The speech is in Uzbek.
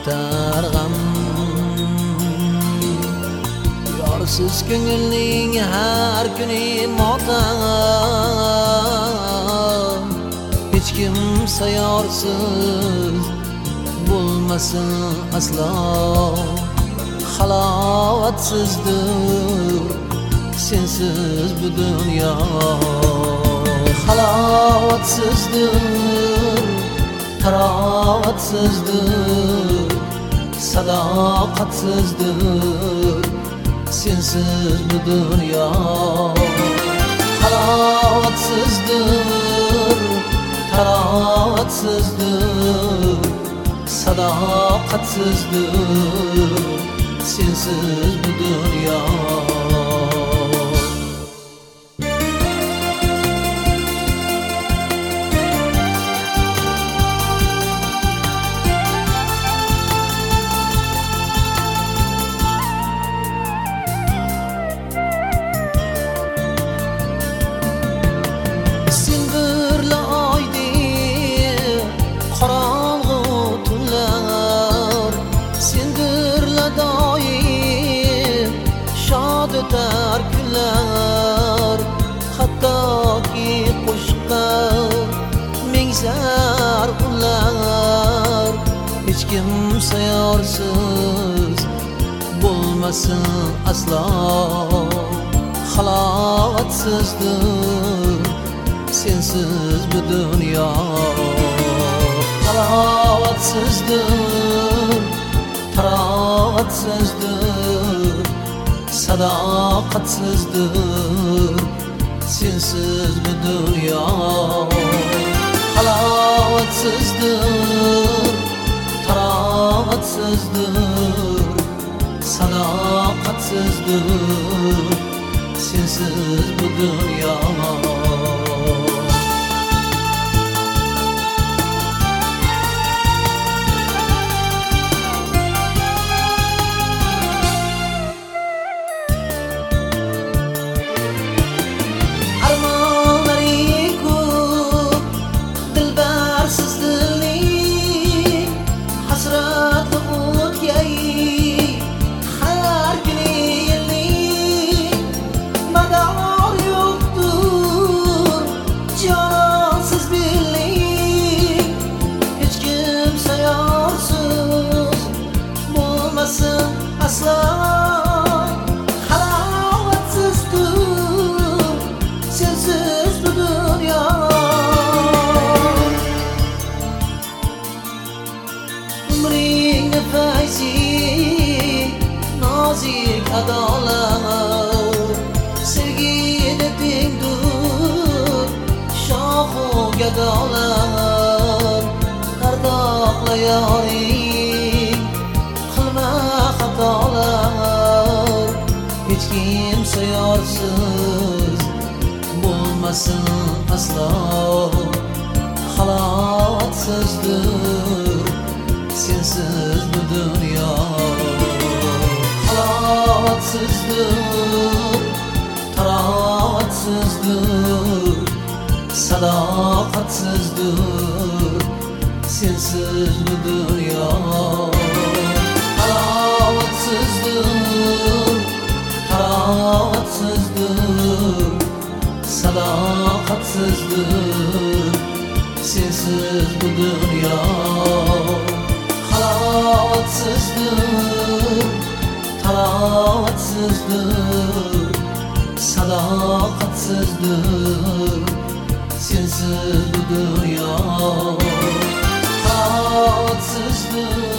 o'tar g'am. Yorsiz ko'ngilning har kuni motam, hech kimsa yorsiz bo'lmasin aslo. Halovatsizdir sensiz bu dunyo, halovatsizdir, tarovatsizdir, sadoqatsizdir sensiz bu dunyo. Halovatsizdir, tarovatsizdir, sadoqatsizdir sensiz bu dunyo. O'tar kunlar, hattoki qo'shiqqa mingzar ular. Hech kimsa yorsiz bo'lmasin aslo. Halovatsizdir sensiz bu dunyo, halovatsizdir, tarovatsizdir, sadoqatsizdir sensiz bu dunyo. Halovatsizdir, tarovatsizdir, sadoqatsizdir sensiz bu dunyo. Nazik adalar sevgida tengdur shohu gadolar. Qardoqla yoring qilma xatolar. Hech kimsa yorsiz bo'lmasin aslo. Halovatsizdir sensiz bu dunyo, halovatsizdir, tarovatsizdir, sadoqatsizdir sensiz bu dunyo. Halovatsizdir, tarovatsizdir, sadoqatsizdir sensiz bu dunyo. Halovatsizdir, tarovatsizdir, sadoqatsizdir sensiz bu dunyo. Halovatsizdir,